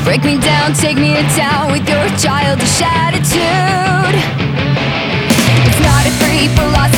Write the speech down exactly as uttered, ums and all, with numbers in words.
Break me down, take me to town with your childish attitude. It's not a free philosophy.